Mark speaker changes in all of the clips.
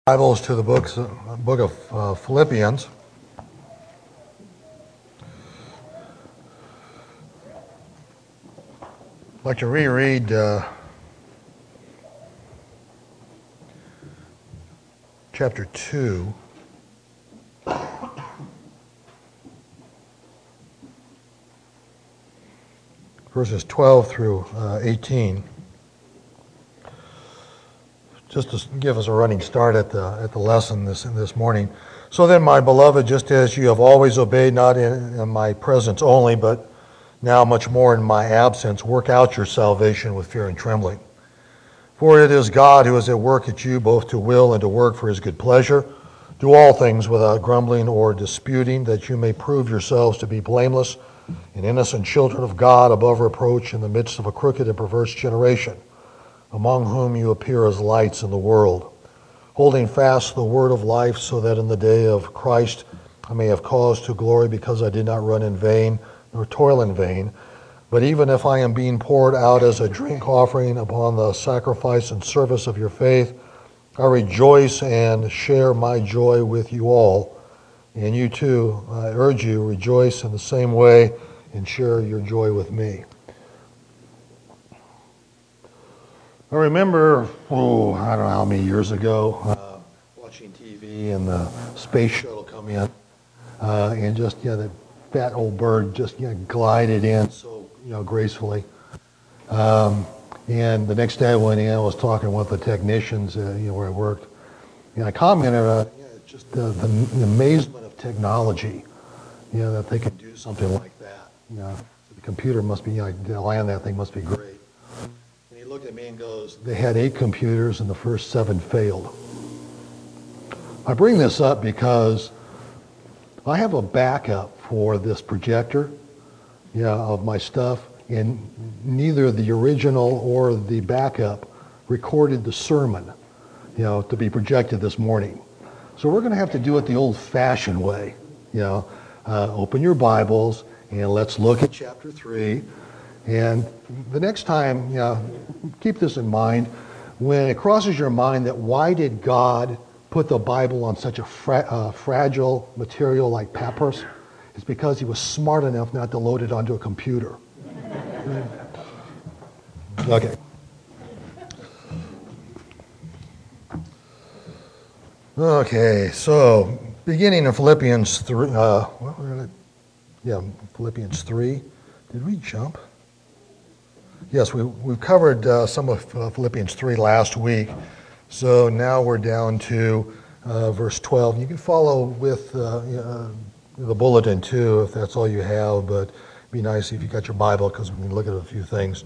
Speaker 1: Bibles to the book of Philippians. I'd like to reread chapter 2. Verses 12 through 18. Just to give us a running start at the lesson this morning. So then, my beloved, just as you have always obeyed, not in my presence only, but now much more in my absence, work out your salvation with fear and trembling. For it is God who is at work at you, both to will and to work for his good pleasure. Do all things without grumbling or disputing, that you may prove yourselves to be blameless and innocent children of God, above reproach in the midst of a crooked and perverse generation, among whom you appear as lights in the world, holding fast the word of life, so that in the day of Christ I may have cause to glory, because I did not run in vain, nor toil in vain. But even if I am being poured out as a drink offering upon the sacrifice and service of your faith, I rejoice and share my joy with you all. And you too, I urge you, rejoice in the same way and share your joy with me. I remember, I don't know how many years ago, watching TV and the space shuttle come in, and just, the fat old bird just, glided in so, gracefully. And the next day I went in, I was talking with the technicians, where I worked, and I commented on just the amazement of technology, that they can do something like that. The computer must be, to land that thing must be great. Looked at me and goes, they had 8 computers and the first 7 failed. I bring this up because I have a backup for this projector, of my stuff, and neither the original or the backup recorded the sermon, to be projected this morning. So we're going to have to do it the old-fashioned way. Open your Bibles and let's look at chapter 3. And the next time, keep this in mind, when it crosses your mind that why did God put the Bible on such a fragile material like papyrus? It's because he was smart enough not to load it onto a computer. Okay. Okay, so beginning in Philippians 3, Philippians 3. Did we jump? Yes, we've covered some of Philippians 3 last week, so now we're down to verse 12. You can follow with the bulletin too, if that's all you have, but it'd be nice if you got your Bible, because we can look at a few things.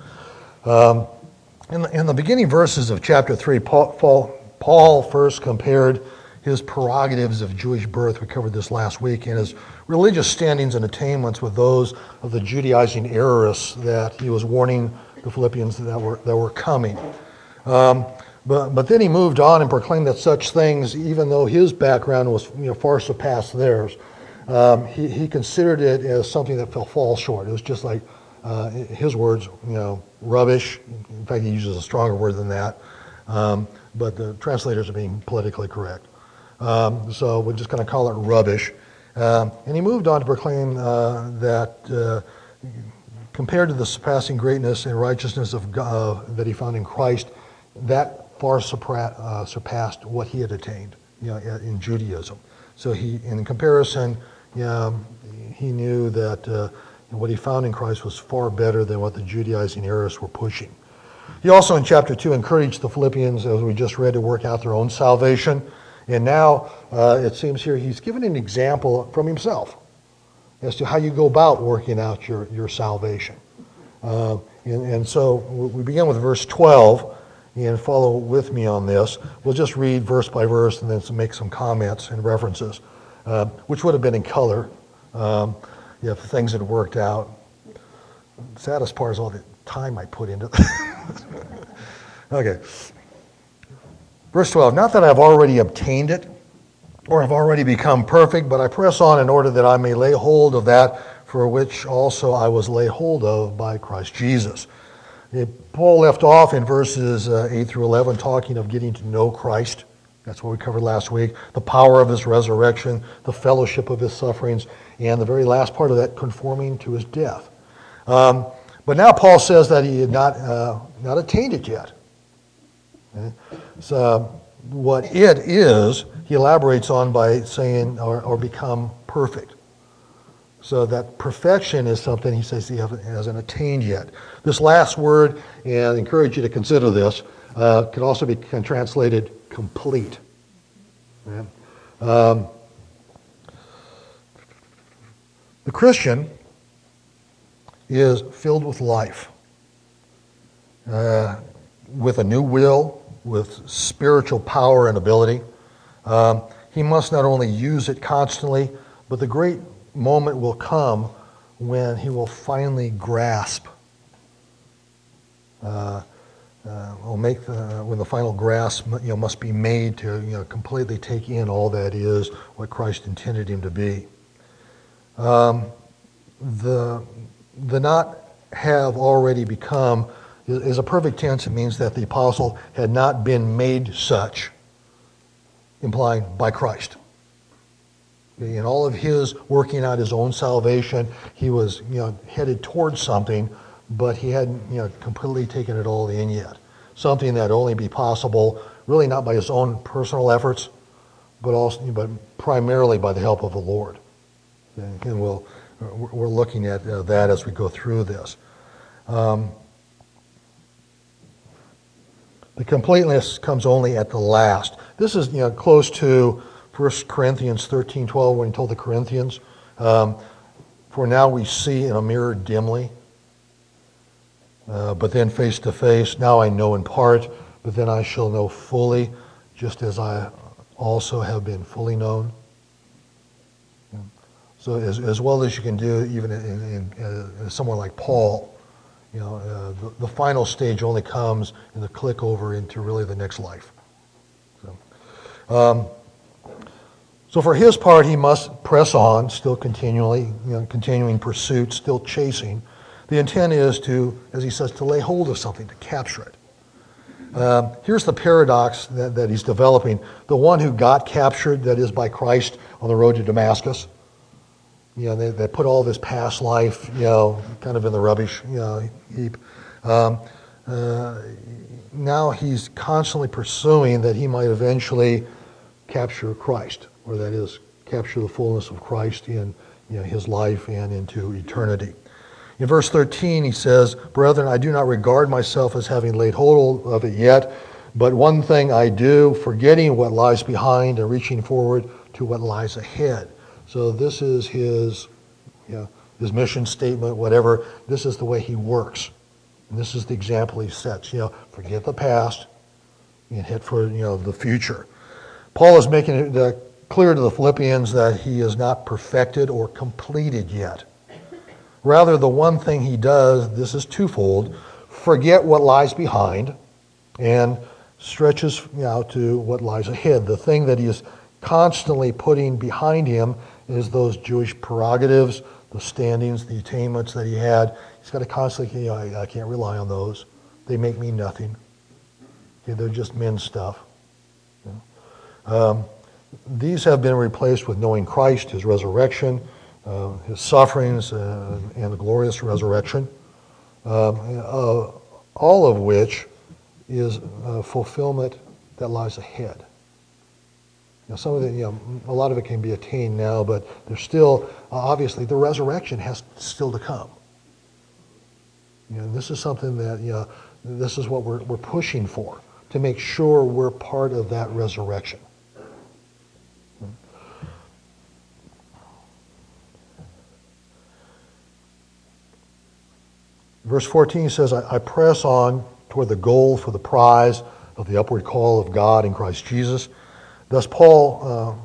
Speaker 1: In the beginning verses of chapter 3, Paul first compared his prerogatives of Jewish birth, we covered this last week, and his religious standings and attainments with those of the Judaizing errorists that he was warning the Philippians that were coming. But then he moved on and proclaimed that such things, even though his background was far surpassed theirs, he considered it as something that fall short. It was just like his words, rubbish. In fact, he uses a stronger word than that. But the translators are being politically correct. So we're just going to call it rubbish. And he moved on to proclaim that compared to the surpassing greatness and righteousness of God that he found in Christ, that far surpassed what he had attained, in Judaism. So in comparison, he knew that what he found in Christ was far better than what the Judaizing errors were pushing. He also, in chapter 2, encouraged the Philippians, as we just read, to work out their own salvation. And now, it seems here, he's given an example from himself as to how you go about working out your salvation. And so we begin with verse 12, and follow with me on this. We'll just read verse by verse and then make some comments and references, which would have been in color if things had worked out. The saddest part is all the time I put into it. Okay. Verse 12, not that I've already obtained it, or have already become perfect, but I press on in order that I may lay hold of that for which also I was laid hold of by Christ Jesus. Paul left off in verses 8 through 11 talking of getting to know Christ, That's what we covered last week. The power of his resurrection, the fellowship of his sufferings, and the very last part of that, conforming to his death. But now Paul says that he had not attained it yet. Okay? So what it is, he elaborates on by saying, or become perfect. So that perfection is something he says he hasn't attained yet. This last word, and I encourage you to consider this, could also be translated complete. Okay? The Christian is filled with life, with a new will, with spiritual power and ability. He must not only use it constantly, but the great moment will come when he will finally grasp, when the final grasp must be made to completely take in all that is what Christ intended him to be. The not have already become is a perfect tense. It means that the apostle had not been made such, implying by Christ. In all of his working out his own salvation, he was headed towards something, but he hadn't completely taken it all in yet. Something that only be possible, really not by his own personal efforts, but primarily by the help of the Lord. And we're looking at that as we go through this. The completeness comes only at the last. This is close to 1 Corinthians 13:12 when he told the Corinthians, "For now we see in a mirror dimly, but then face to face. Now I know in part, but then I shall know fully, just as I also have been fully known." So as well as you can do, even in someone like Paul, the final stage only comes in the click over into really the next life. So for his part, he must press on, still continually, continuing pursuit, still chasing. The intent is to, as he says, to lay hold of something, to capture it. Here's the paradox that he's developing. The one who got captured, that is by Christ on the road to Damascus, they put all this past life, kind of in the rubbish, heap. Now he's constantly pursuing that he might eventually capture Christ, or that is, capture the fullness of Christ in his life and into eternity. In verse 13, he says, "Brethren, I do not regard myself as having laid hold of it yet, but one thing I do, forgetting what lies behind and reaching forward to what lies ahead." So this is his mission statement, whatever. This is the way he works. And this is the example he sets. Forget the past and head for the future. Paul is making it clear to the Philippians that he is not perfected or completed yet. Rather, the one thing he does, this is twofold: forget what lies behind and stretches out to what lies ahead. The thing that he is constantly putting behind him is those Jewish prerogatives, the standings, the attainments that he had. He's got to constantly, I can't rely on those. They make me nothing. They're just men's stuff. These have been replaced with knowing Christ, his resurrection, his sufferings, and the glorious resurrection, all of which is fulfillment that lies ahead. Some of it, a lot of it can be attained now, but there's still, obviously, the resurrection has still to come. This is something that, this is what we're pushing for, to make sure we're part of that resurrection. Verse 14 says, I press on toward the goal for the prize of the upward call of God in Christ Jesus. Thus Paul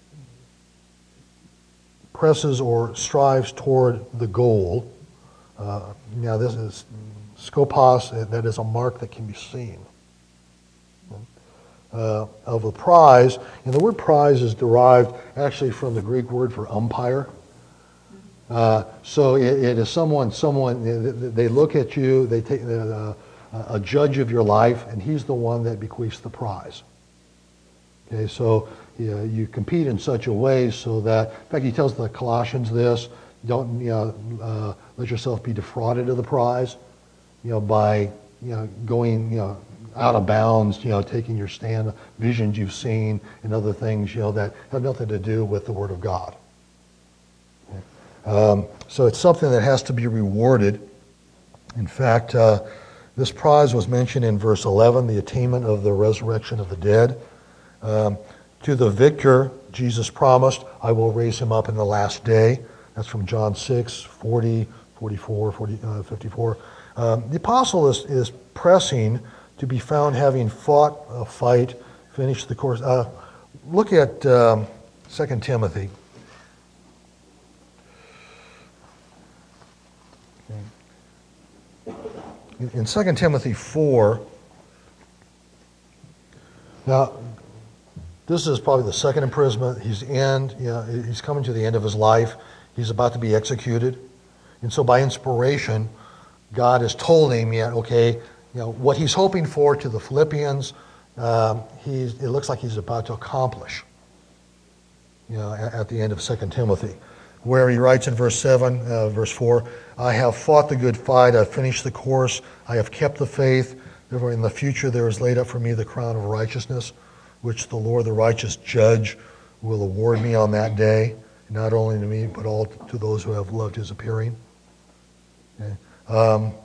Speaker 1: presses or strives toward the goal. Now this is skopos, that is a mark that can be seen. Of a prize, and the word prize is derived actually from the Greek word for umpire. So it is someone, they look at you, they take a judge of your life, and he's the one that bequeaths the prize. Okay, so you compete in such a way so that, in fact, he tells the Colossians this: don't let yourself be defrauded of the prize, by going out of bounds, taking your stand, visions you've seen, and other things that have nothing to do with the Word of God. Okay. So it's something that has to be rewarded. In fact, this prize was mentioned in verse 11, the attainment of the resurrection of the dead. To the victor, Jesus promised, I will raise him up in the last day. That's from John 6, 40, 44, 54. The apostle is pressing to be found having fought a fight, finished the course. Look at 2 Timothy. In 2 Timothy 4, now, this is probably the second imprisonment. He's coming to the end of his life. He's about to be executed. And so by inspiration, God has told him, what he's hoping for to the Philippians, it looks like he's about to accomplish, at the end of 2 Timothy, where he writes in verse 7, verse 4, I have fought the good fight, I have finished the course, I have kept the faith. Therefore, in the future there is laid up for me the crown of righteousness, which the Lord, the righteous judge, will award me on that day, not only to me, but all to those who have loved his appearing. Okay.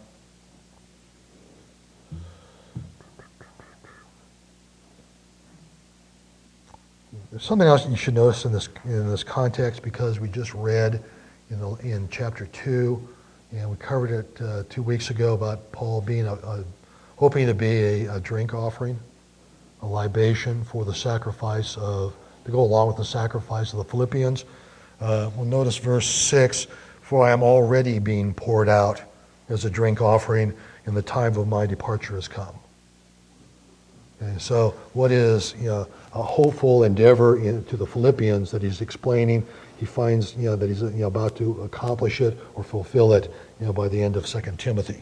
Speaker 1: There's something else you should notice in this context, because we just read in chapter 2, and we covered it 2 weeks ago about Paul being hoping to be a drink offering, a libation for the sacrifice to go along with the sacrifice of the Philippians. We'll notice verse 6, for I am already being poured out as a drink offering, and the time of my departure has come. Okay, so what is a hopeful endeavor to the Philippians that he's explaining? He finds that he's about to accomplish it or fulfill it by the end of 2 Timothy.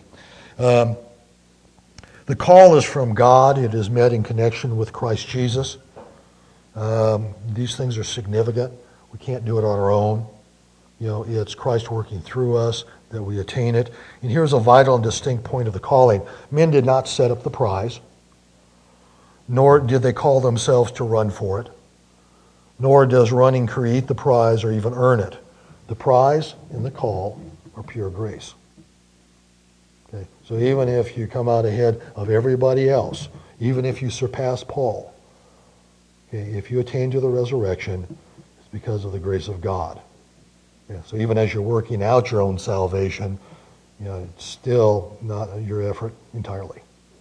Speaker 1: The call is from God. It is met in connection with Christ Jesus. These things are significant. We can't do it on our own. It's Christ working through us that we attain it. And here's a vital and distinct point of the calling. Men did not set up the prize, nor did they call themselves to run for it, nor does running create the prize or even earn it. The prize and the call are pure grace. Okay, so even if you come out ahead of everybody else, even if you surpass Paul, okay, if you attain to the resurrection, it's because of the grace of God. Yeah, so even as you're working out your own salvation, it's still not your effort entirely.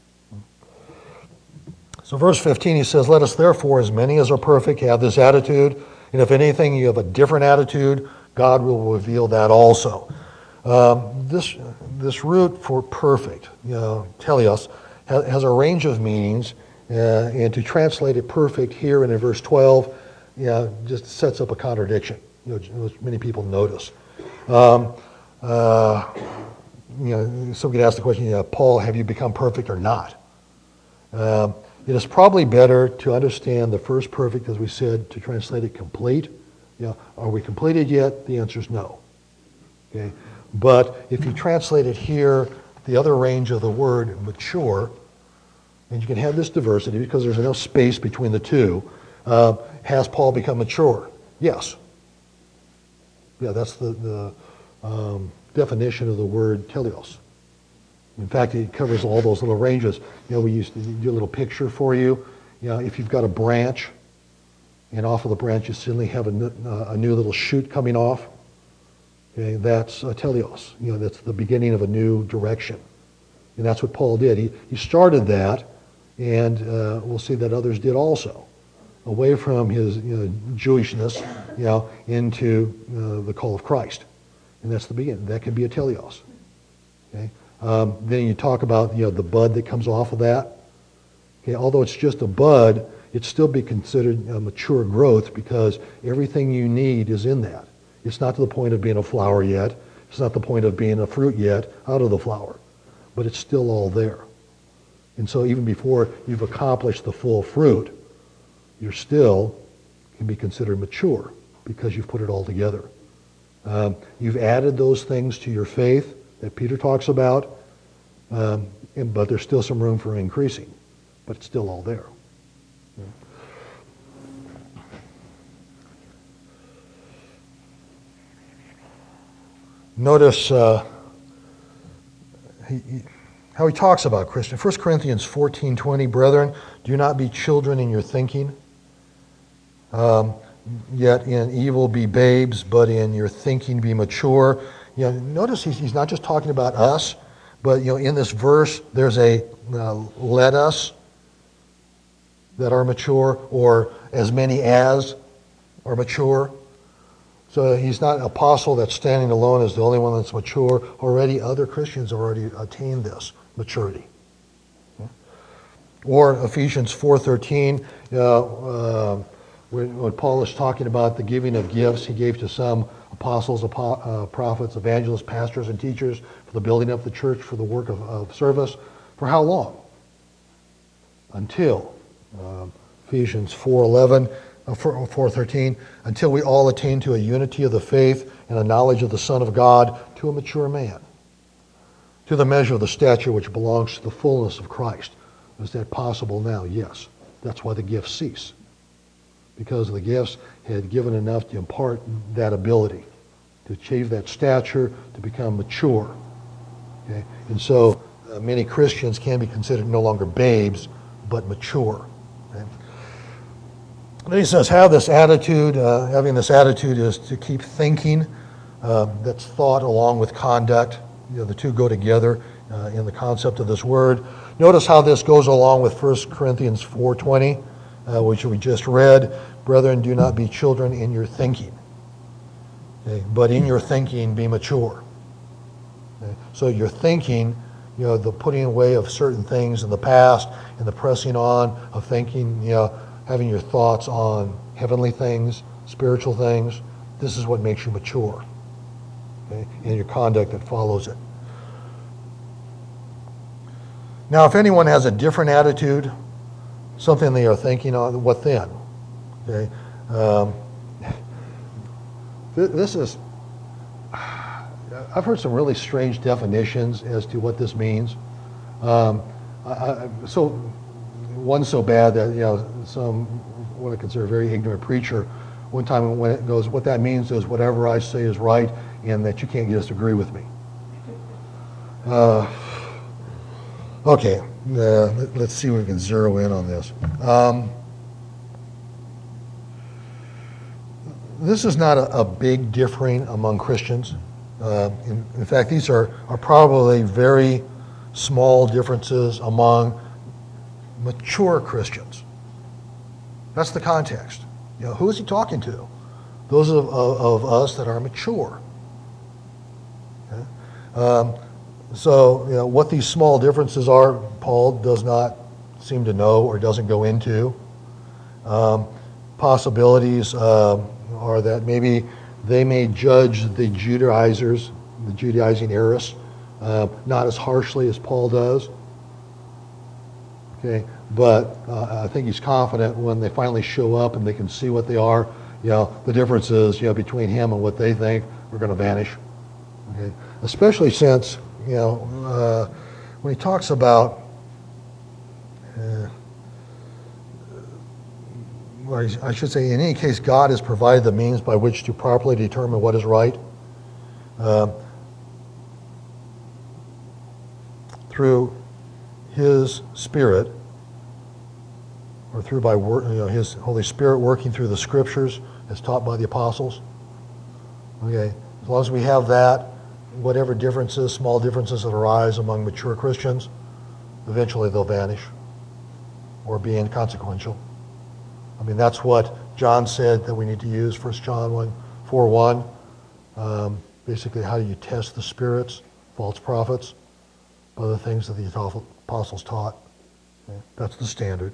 Speaker 1: So verse 15, he says, let us therefore, as many as are perfect, have this attitude. And if anything, you have a different attitude, God will reveal that also. This root for perfect, teleos, has a range of meanings. And to translate it perfect here and in verse 12, just sets up a contradiction, which many people notice. Some could ask the question, Paul, have you become perfect or not? It is probably better to understand the first perfect, as we said, to translate it complete. Are we completed yet? The answer is no. Okay, but if you translate it here, the other range of the word mature, and you can have this diversity because there's enough space between the two. Has Paul become mature? Yes. Yeah, that's the definition of the word teleos. In fact, it covers all those little ranges. We used to do a little picture for you. If you've got a branch, and off of the branch you suddenly have a new little shoot coming off, okay, that's teleos. That's the beginning of a new direction. And that's what Paul did. He started that, and we'll see that others did also, away from his Jewishness, into the call of Christ. And that's the beginning. That can be a teleos. Okay. Then you talk about the bud that comes off of that. Okay, although it's just a bud, it'd still be considered a mature growth because everything you need is in that. It's not to the point of being a flower yet. It's not the point of being a fruit yet out of the flower, but it's still all there. And so even before you've accomplished the full fruit, you're still can be considered mature because you've put it all together. You've added those things to your faith that Peter talks about, but there's still some room for increasing, but it's still all there. Notice how he talks about Christians. 1 Corinthians 14:20, brethren, do not be children in your thinking, yet in evil be babes, but in your thinking be mature. Notice he's not just talking about us, but in this verse there's a let us that are mature, or as many as are mature. So he's not an apostle that's standing alone as the only one that's mature. Already other Christians have already attained this maturity. Or Ephesians 4:13, when Paul is talking about the giving of gifts, he gave to some apostles, prophets, evangelists, pastors, and teachers for the building up the church, for the work of service. For how long? Until Ephesians 4:13, until we all attain to a unity of the faith and a knowledge of the Son of God, to a mature man, to the measure of the stature which belongs to the fullness of Christ. Is that possible now? Yes. That's why the gifts cease, because the gifts had given enough to impart that ability to achieve that stature, to become mature. Okay? And so many Christians can be considered no longer babes, but mature. Okay? Then he says, have this attitude. Having this attitude is to keep thinking. That's thought along with conduct. The two go together in the concept of this word. Notice how this goes along with 1 Corinthians 4:20, which we just read. Brethren, do not be children in your thinking, okay? But in your thinking be mature. Okay? So your thinking, the putting away of certain things in the past and the pressing on of thinking, having your thoughts on heavenly things, spiritual things, this is what makes you mature. Okay? And your conduct that follows it. Now, if anyone has a different attitude, something they are thinking on, what then? Okay, this is, I've heard some really strange definitions as to what this means. One's so bad that what I consider a very ignorant preacher, one time when it goes, what that means is whatever I say is right, and that you can't just agree with me. Okay, let's see if we can zero in on this. This is not a big differing among Christians. In fact, these are probably very small differences among mature Christians. That's the context. Who is he talking to? Those of us that are mature. Okay? So, what these small differences are, Paul does not seem to know or doesn't go into. Possibilities are that maybe they may judge the Judaizers, the Judaizing heiress, not as harshly as Paul does. Okay, but I think he's confident when they finally show up and they can see what they are. The differences between him and what they think are going to vanish. Okay, especially since when he talks about, I should say, in any case, God has provided the means by which to properly determine what is right. Through His Spirit, or His Holy Spirit working through the Scriptures as taught by the apostles. Okay, as long as we have that, whatever differences, small differences that arise among mature Christians, eventually they'll vanish or be inconsequential. I mean, that's what John said that we need to use, 1 John 4:1. Basically, how do you test the spirits, false prophets, by the things that the apostles taught. Okay? That's the standard.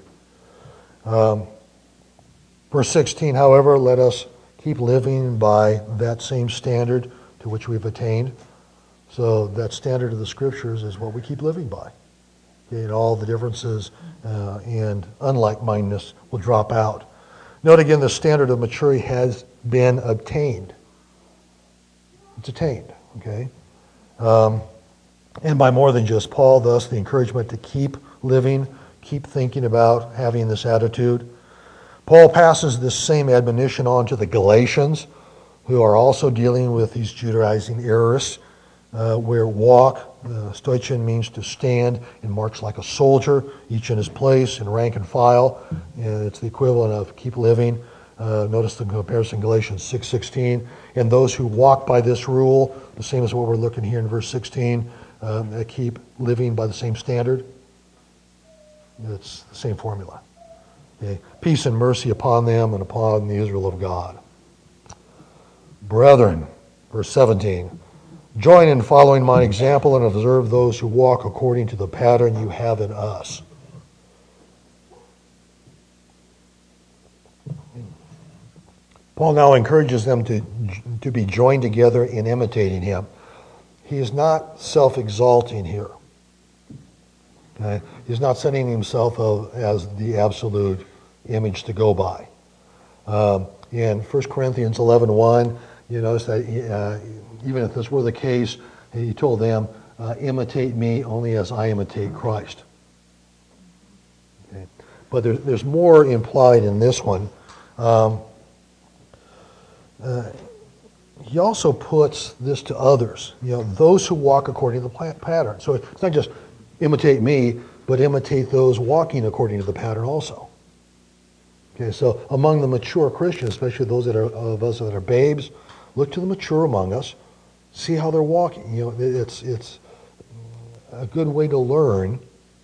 Speaker 1: Verse 16, however, let us keep living by that same standard to which we've attained. So that standard of the Scriptures is what we keep living by. Okay, and all the differences and unlike-mindedness will drop out Note again, the standard of maturity has been obtained. It's attained, okay? And by more than just Paul, thus the encouragement to keep living, keep thinking about having this attitude. Paul passes this same admonition on to the Galatians, who are also dealing with these Judaizing errors, where walk, stoichein, means to stand and march like a soldier, each in his place, in rank and file. And it's the equivalent of keep living. Notice the comparison in Galatians 6:16. And those who walk by this rule, the same as what we're looking here in verse 16, keep living by the same standard. It's the same formula. Okay. Peace and mercy upon them and upon the Israel of God. Brethren, verse 17, join in following my example and observe those who walk according to the pattern you have in us. Paul now encourages them to be joined together in imitating him. He is not self-exalting here. Okay? He's not setting himself up as the absolute image to go by. In 1 Corinthians 11:1, you notice that even if this were the case, he told them, imitate me only as I imitate Christ. Okay? But there's more implied in this one. He also puts this to others, those who walk according to the pattern. So it's not just imitate me, but imitate those walking according to the pattern also. Okay, so among the mature Christians, especially those of us that are babes, look to the mature among us, see how they're walking. It's a good way to learn,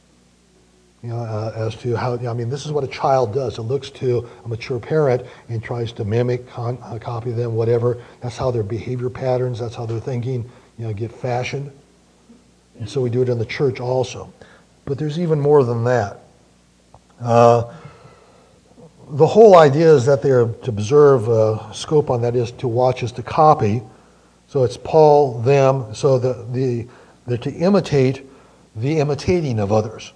Speaker 1: as to how. This is what a child does. It looks to a mature parent and tries to mimic, copy them, whatever. That's how their behavior patterns. That's how their thinking, get fashioned. And so we do it in the church also. But there's even more than that. The whole idea is that they're to observe. Scope on that is to watch is to copy. So it's Paul, them. So they're to imitate the imitating of others.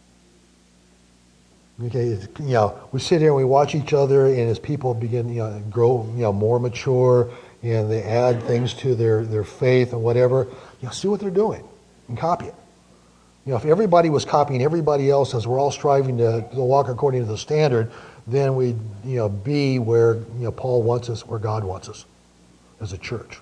Speaker 1: Okay, we sit here and we watch each other, and as people begin, grow, more mature, and they add things to their faith and whatever, see what they're doing and copy it. If everybody was copying everybody else as we're all striving to walk according to the standard, then we'd, be where, Paul wants us, where God wants us as a church.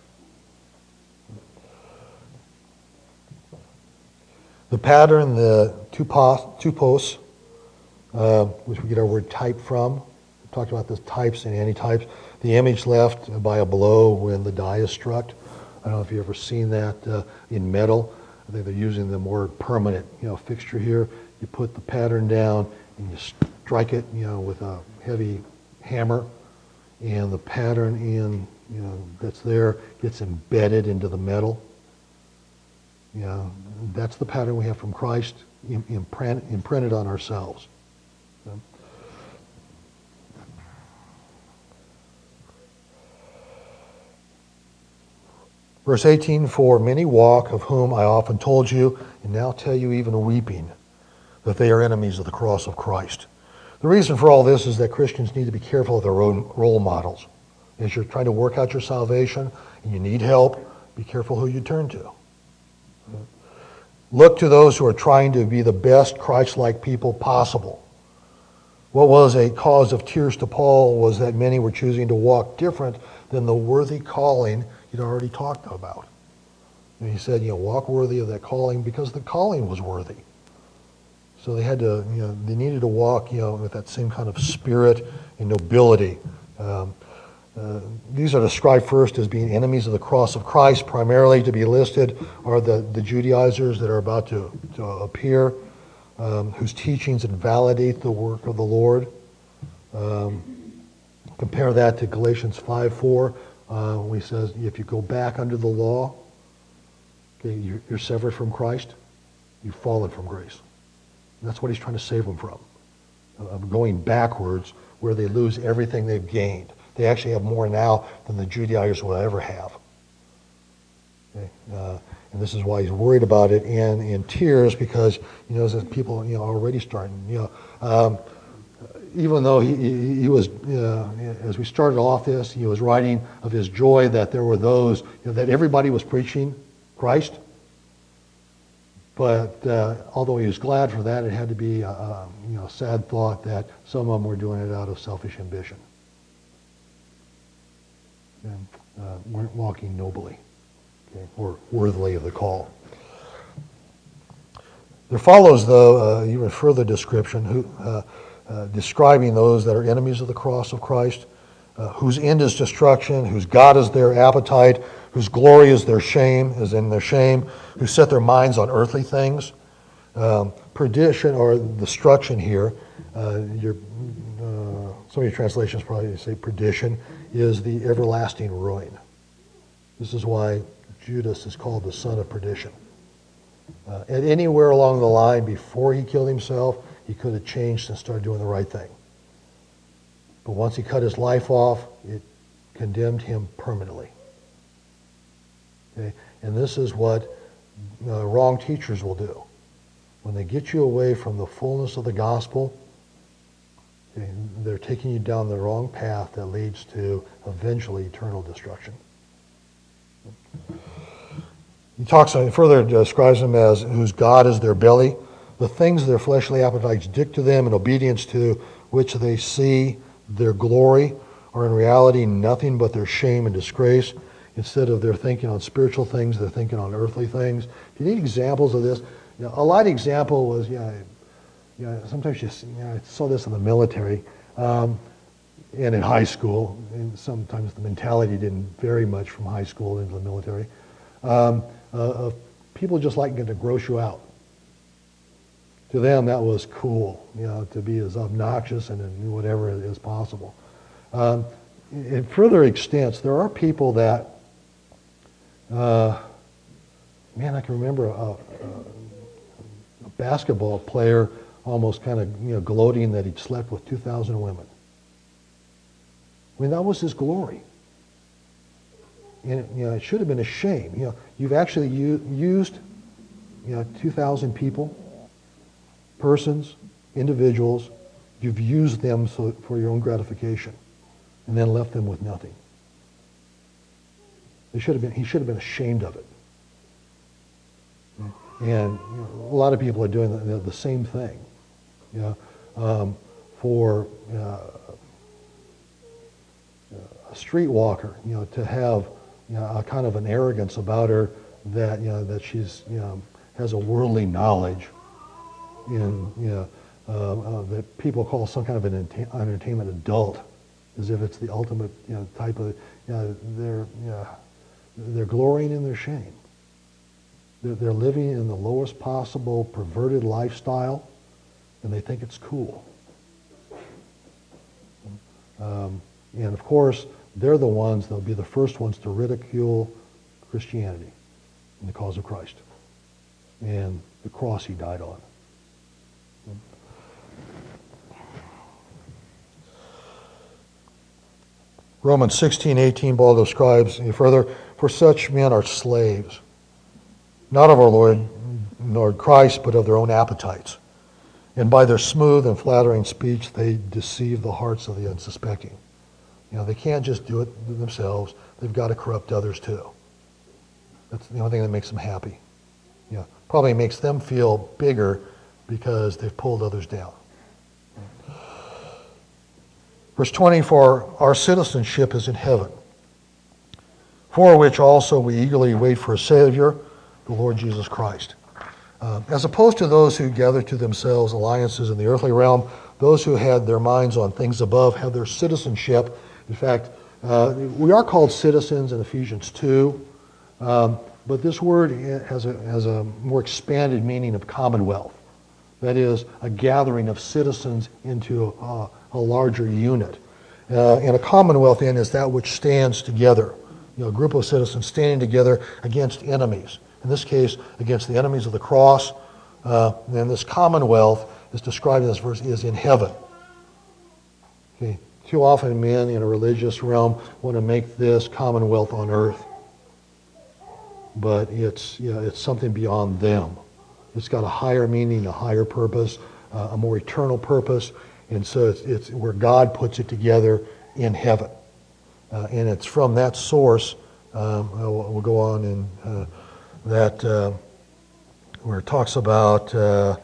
Speaker 1: The pattern, the tupos, which we get our word type from. We talked about the types and antitypes. The image left by a blow when the die is struck. I don't know if you've ever seen that in metal. I think they're using the more permanent, fixture here. You put the pattern down and you strike it, with a heavy hammer, and the pattern that's there gets embedded into the metal. That's the pattern we have from Christ imprinted on ourselves. Verse 18, for many walk, of whom I often told you, and now tell you even weeping, that they are enemies of the cross of Christ. The reason for all this is that Christians need to be careful of their own role models. As you're trying to work out your salvation and you need help, be careful who you turn to. Look to those who are trying to be the best Christ-like people possible. What was a cause of tears to Paul was that many were choosing to walk different than the worthy calling he'd already talked about. And he said, walk worthy of that calling, because the calling was worthy. So they had to, they needed to walk, with that same kind of spirit and nobility. These are described first as being enemies of the cross of Christ. Primarily to be listed are the Judaizers that are about to appear, whose teachings invalidate the work of the Lord. Compare that to Galatians 5:4, when he says, if you go back under the law, okay, you're severed from Christ, you've fallen from grace. And that's what he's trying to save them from. Going backwards where they lose everything they've gained. They actually have more now than the Judaizers will ever have. Okay? And this is why he's worried about it and in tears, because he knows that people are already starting. even though he was, as we started off this, he was writing of his joy that there were those, that everybody was preaching Christ. But although he was glad for that, it had to be a sad thought that some of them were doing it out of selfish ambition and weren't walking nobly, okay, or worthily of the call. There follows, though, even further description, describing those that are enemies of the cross of Christ, whose end is destruction, whose God is their appetite, whose glory is their shame, who set their minds on earthly things. Perdition, or destruction here, some of your translations probably say perdition, is the everlasting ruin. This is why Judas is called the son of perdition. At anywhere along the line before he killed himself, he could have changed and started doing the right thing. But once he cut his life off, it condemned him permanently. Okay? And this is what wrong teachers will do. When they get you away from the fullness of the gospel, okay, they're taking you down the wrong path that leads to eventually eternal destruction. He further describes them as whose God is their belly, the things their fleshly appetites dictate to them, in obedience to which they see their glory are in reality nothing but their shame and disgrace. Instead of their thinking on spiritual things, they're thinking on earthly things. Do you need examples of this? A light example was, sometimes I saw this in the military and in high school, and sometimes the mentality didn't vary much from high school into the military. Of people just liking to gross you out. To them, that was cool, to be as obnoxious and whatever as possible. In further extents, there are people that, I can remember a basketball player almost kind of gloating that he'd slept with 2,000 women. I mean, that was his glory. And it should have been a shame. You've actually used 2,000 people, persons, individuals. You've used them for your own gratification, and then left them with nothing. He should have been ashamed of it. And a lot of people are doing the same thing. For a streetwalker, to have a kind of an arrogance about her that she's has a worldly knowledge, that people call some kind of an entertainment adult, as if it's the ultimate type of they're glorying in their shame. They're living in the lowest possible perverted lifestyle, and they think it's cool. And of course, they're the ones that'll be the first ones to ridicule Christianity and the cause of Christ and the cross he died on. Romans 16:18, Paul describes further, for such men are slaves, not of our Lord Christ, but of their own appetites. And by their smooth and flattering speech, they deceive the hearts of the unsuspecting. They can't just do it themselves. They've got to corrupt others too. That's the only thing that makes them happy. Probably makes them feel bigger because they've pulled others down. Verse 20, for our citizenship is in heaven, for which also we eagerly wait for a Savior, the Lord Jesus Christ. As opposed to those who gather to themselves alliances in the earthly realm, those who had their minds on things above have their citizenship. In fact, we are called citizens in Ephesians 2, but this word has a more expanded meaning of commonwealth. That is, a gathering of citizens into a larger unit. And a commonwealth, then, is that which stands together. A group of citizens standing together against enemies. In this case, against the enemies of the cross. And this commonwealth is described in this verse is in heaven. Okay. Too often men in a religious realm want to make this commonwealth on earth. But it's something beyond them. It's got a higher meaning, a higher purpose, a more eternal purpose. And so it's where God puts it together in heaven. And it's from that source, we'll go on in that, where it talks about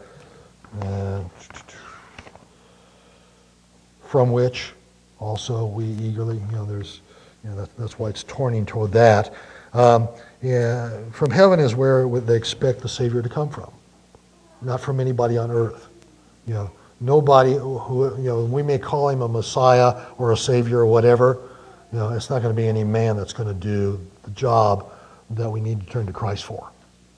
Speaker 1: from which also we eagerly, that's why it's turning toward that. From heaven is where they expect the Savior to come from, not from anybody on earth. Nobody who, we may call him a Messiah or a Savior or whatever. It's not going to be any man that's going to do the job that we need to turn to Christ for.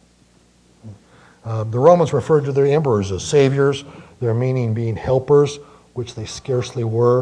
Speaker 1: The Romans referred to their emperors as saviors, their meaning being helpers, which they scarcely were.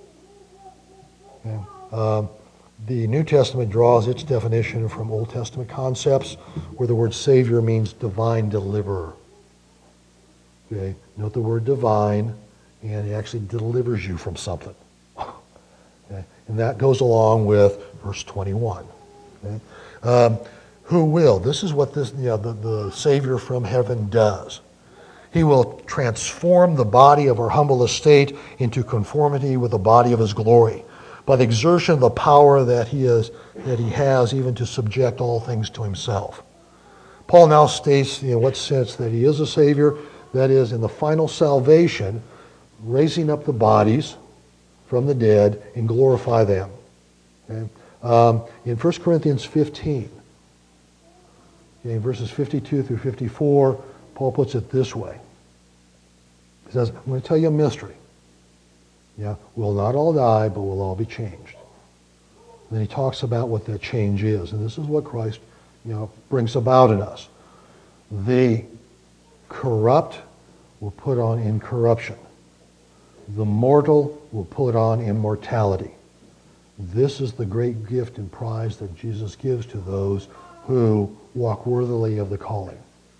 Speaker 1: The New Testament draws its definition from Old Testament concepts, where the word Savior means divine deliverer. Okay, note the word divine, and it actually delivers you from something. Okay? And that goes along with verse 21. Okay? Who will? This is what the Savior from heaven does. He will transform the body of our humble estate into conformity with the body of his glory, by the exertion of the power that he has even to subject all things to himself. Paul now states in what sense that he is a Savior, that is, in the final salvation, raising up the bodies from the dead and glorify them. Okay? In 1 Corinthians 15, verses 52 through 54, Paul puts it this way. He says, I'm going to tell you a mystery. We'll not all die, but we'll all be changed. Then he talks about what that change is, and this is what Christ, brings about in us. The corrupt will put on incorruption. The mortal will put on immortality. This is the great gift and prize that Jesus gives to those who walk worthily of the calling.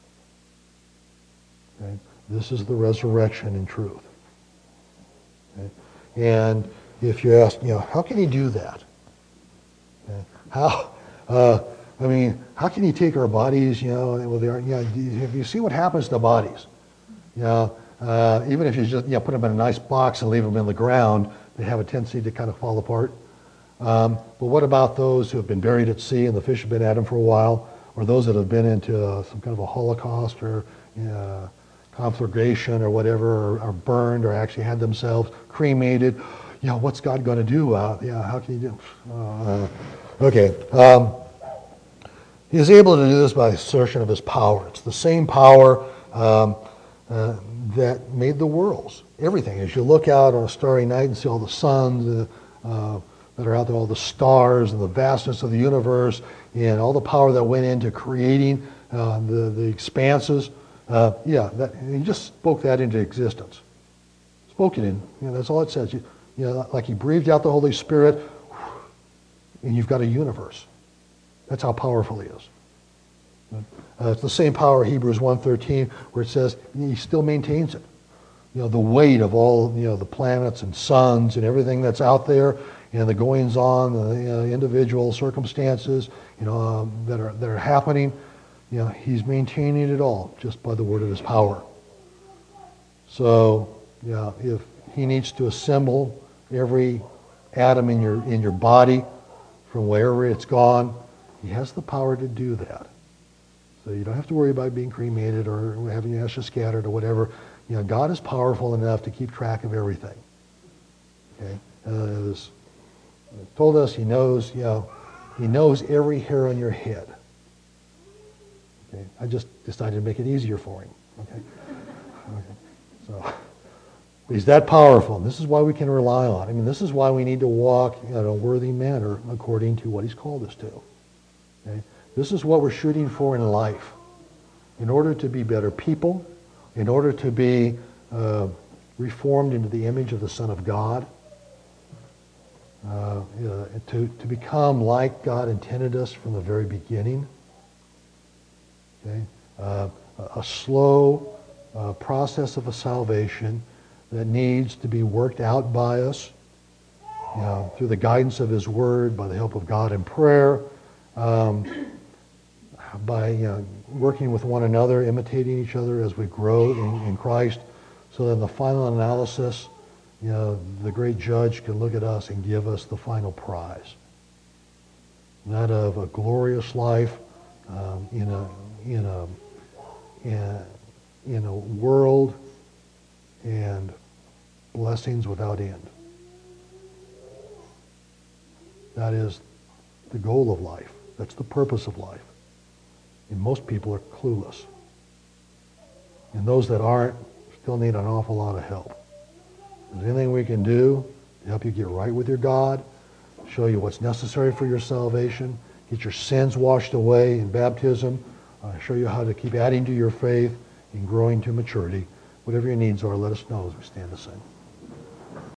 Speaker 1: Okay? This is the resurrection in truth. Okay? And if you ask, how can he do that? Okay? How can he take our bodies, if you see what happens to bodies, even if you just put them in a nice box and leave them in the ground, they have a tendency to kind of fall apart. But what about those who have been buried at sea and the fish have been at them for a while, or those that have been into some kind of a Holocaust or conflagration or whatever, or burned, or actually had themselves cremated? What's God going to do? How can he do? Okay. He is able to do this by the assertion of his power. It's the same power that made the worlds, everything. As you look out on a starry night and see all the suns that are out there, all the stars and the vastness of the universe, and all the power that went into creating the expanses, he just spoke that into existence. Spoke it in. That's all it says. Like he breathed out the Holy Spirit, and you've got a universe. That's how powerful he is. It's the same power, Hebrews 1:13, where it says he still maintains it. The weight of all the planets and suns and everything that's out there, and the goings on, the individual circumstances that are happening. He's maintaining it all just by the word of his power. So if he needs to assemble every atom in your body from wherever it's gone, he has the power to do that. So you don't have to worry about being cremated or having your ashes scattered or whatever. God is powerful enough to keep track of everything. Okay, as told us, he knows every hair on your head. Okay, I just decided to make it easier for him. Okay, so he's that powerful. And this is why we can rely on him. This is why we need to walk in a worthy manner according to what he's called us to. Okay? This is what we're shooting for in life. In order to be better people, in order to be reformed into the image of the Son of God, to become like God intended us from the very beginning. Okay? A slow process of a salvation that needs to be worked out by us through the guidance of his word, by the help of God in prayer, by working with one another, imitating each other as we grow in Christ, so that in the final analysis, the great judge can look at us and give us the final prize. That of a glorious life in a world and blessings without end. That is the goal of life. That's the purpose of life. And most people are clueless. And those that aren't still need an awful lot of help. Is there anything we can do to help you get right with your God, show you what's necessary for your salvation, get your sins washed away in baptism, show you how to keep adding to your faith and growing to maturity? Whatever your needs are, let us know as we stand to sing.